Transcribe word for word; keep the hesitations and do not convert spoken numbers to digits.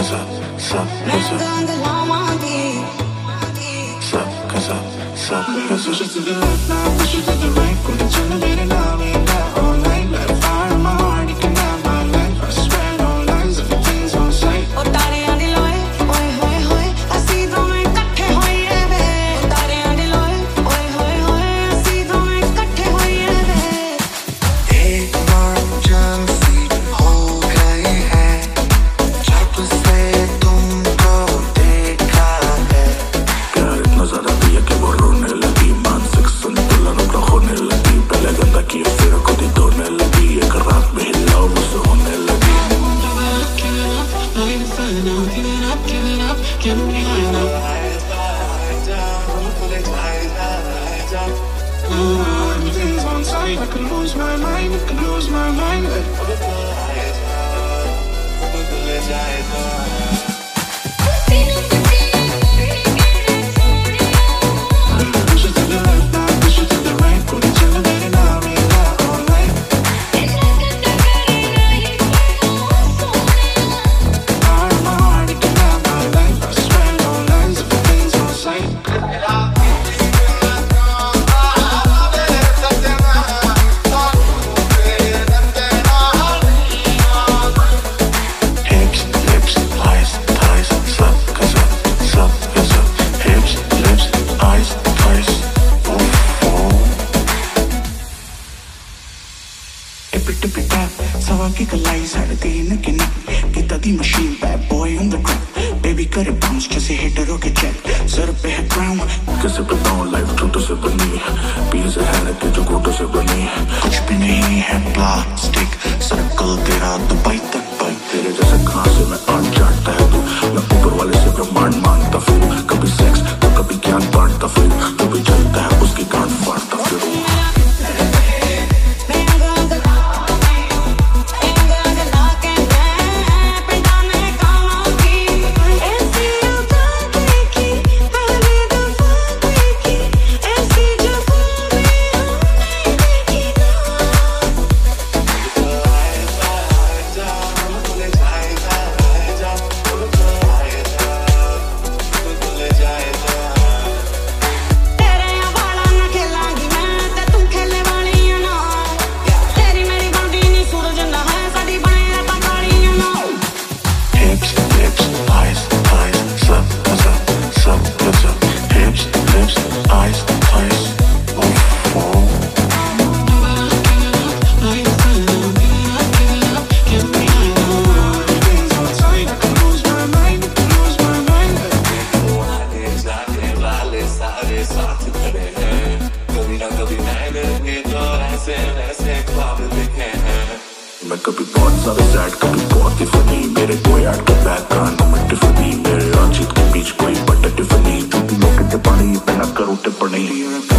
casa, sub casa, sub casa, sub casa. Push it to the left now, push it to the right. Put it on the bed and I'll be that all night. Let it fire in my heart, you can have my life. I swear no lies, everything's on sight. Oh, taariyan di loe, oye hoye hoye, assi dono ikatthe hoye ve. Oh, taariyan di loe, oye hoye hoye, assi dono ikatthe hoye ve. Ek manzil feet ho gaye hain, jab se tumko dekha hai. Pyar itna zyada diya ki wo rone lagi, मानसिक संतुलन उनका खोने लगी. पहले गंदा किया फिर खुद ही तोड़ने लगी. एक रात में हिला वो से होने लगी. Everything's on sight. I could lose my mind. I could lose my mind. सवा की कलाई साढ़े तीन की ना किता दी machine bad boy on the track baby करे बाउंस जैसे हिटरों के चेक सर पे है क्राउन कैसे बताऊं लाइफ छोटों से बनी पीस है के जो गोटों से बनी कुछ भी नहीं है प्लास्टिक सर्कल तेरा दुबई तक भाई तेरे जैसे कहां से मैं आन जाता है तू मैं ऊपर वाले से ब्रह्मांड मांगता फिर कभी सेक्स तो कभी ज्ञान बांटता फिर जो भी चलता है उसकी गांड फाड़ता फिर मैं कभी बहुत सारा सैड कभी बहुत ही फनी मेरे कोई ऐड के बैकग्राउंड में टिफनी मेरे और जीत के बीच कोई बट टिफनी तू भी लोग के पानी पे ना करो टिप्पणी